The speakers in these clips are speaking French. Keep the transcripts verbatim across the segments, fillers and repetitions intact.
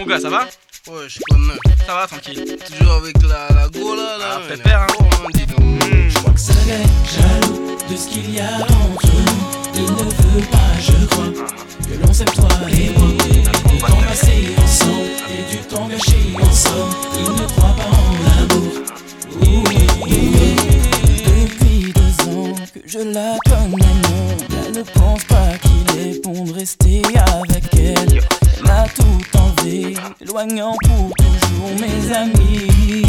gars, ça va? Ouais, je connais. Ça va, tranquille. Toujours avec la, la go là, là. Ah, pépère, hein. Oh, dis donc. Mmh. Je crois que serait jaloux de ce qu'il y a entre nous. Il ne veut pas, je crois, que l'on s'aime toi et moi. Du temps passé ensemble et du temps gâché ensemble. Il ne croit pas en l'amour. Oui, oui, oui. Depuis deux ans que je la connais, non. Elle ne pense pas qu'il est bon de rester avec elle. Elle m'a tout enlevé, éloignant pour toujours mes amis.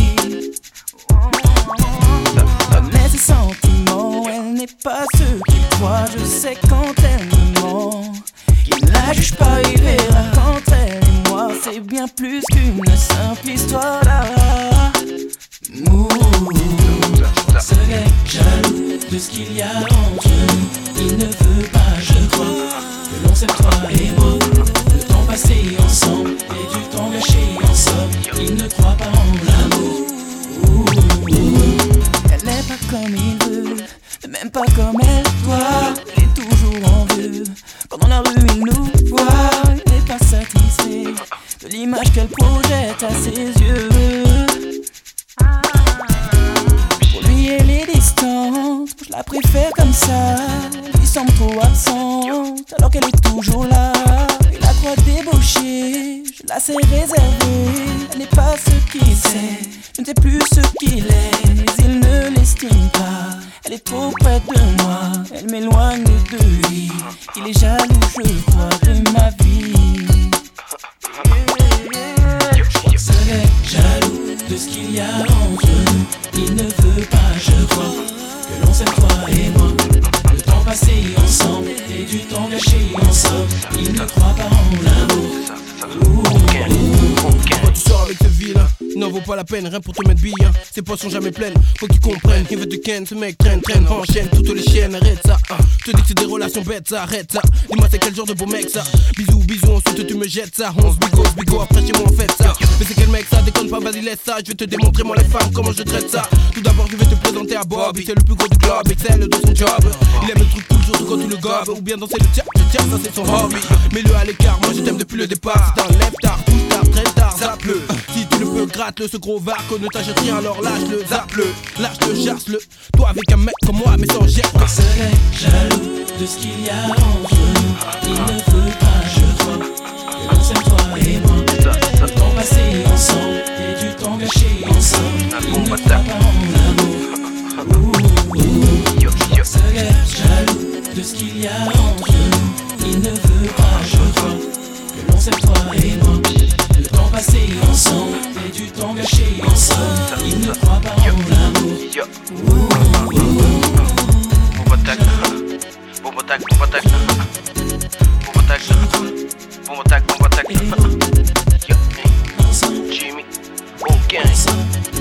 Mais ses sentiments, elle n'est pas ce qu'il croit. Je sais quand elle me ment, qu'il ne la juge pas, il verra. Quand elle et moi, c'est bien plus qu'une simple histoire. Ouh, serait jaloux de ce qu'il y a entre nous. Il ne veut pas, je crois, que l'on s'aime toi et moi. Le temps passé ensemble et du temps gâché ensemble. Il ne croit pas en l'amour. Ouh, elle n'est pas comme il veut, même pas comme elle doit. Elle est toujours en vue, quand dans la rue il nous voit. Il n'est pas satisfait de l'image qu'elle projette à ses yeux. Pour lui elle est distante, je la préfère comme ça. Elle semble trop absente alors qu'elle est toujours là. Il la croit débauchée, je la sais réservée. Elle n'est pas ce qu'il sait, je ne sais plus ce qu'il est, mais il ne l'estime pas. Elle est trop près de moi, elle m'éloigne de lui. Il est jaloux, je crois, de ma vie. Je crois que serait jaloux de ce qu'il y a entre nous. Il ne veut pas, je crois, que l'on s'aime toi et moi. Le temps passé ensemble et du temps gâché ensemble. Il ne croit pas en l'amour. Quand tu sors avec ce vilain, n'en vaut pas la peine, rien pour te mettre bille, hein. Ses poches sont jamais pleines, faut qu'ils comprennent. Il veut te ken, ce mec traîne, traîne, enchaîne toutes les chiennes, arrête ça, hein. Je te dis que c'est des relations bêtes, ça, arrête ça. Dis-moi c'est quel genre de beau mec ça. Bisous, bisous, ensuite tu me jettes ça. Onze bigo, bigo, après chez moi on fait ça. Mais c'est quel mec ça, déconne pas, vas-y laisse ça. Je vais te démontrer moi les femmes, comment je traite ça. Tout d'abord je vais te présenter à Bobby, c'est le plus gros du globe, excelle dans son job. Il aime le truc cool, surtout quand tu le gobes. Ou bien danser le tien, le tien, ça c'est son hobby. Mets-le à l'écart, moi je t'aime depuis le départ. Si t'enlèves tard, touche tard, très tard, ça pleut. Si tu le peux, gratte-le, ce gros varco, ne t'achète rien, alors lâche-le, zappe-le, lâche-le, chasse-le. Toi avec un mec comme moi, mais sans geste. Je serais jaloux de ce qu'il y a entre nous. Il ne veut pas, je crois, que l'on s'aime toi et moi. Le temps passé ensemble et du temps gâché ensemble. Il ne croit pas en l'amour. Je serais jaloux de ce qu'il y a entre nous. Il ne veut pas, je crois, que l'on s'aime toi et moi. Le temps passé ensemble et du temps gâché ensemble. Il ne croit pas en l'amour. Bomba tac, bomba tac, bomba tac, bomba tac, bomba tac, bomba tac, Jimmy, oh gang.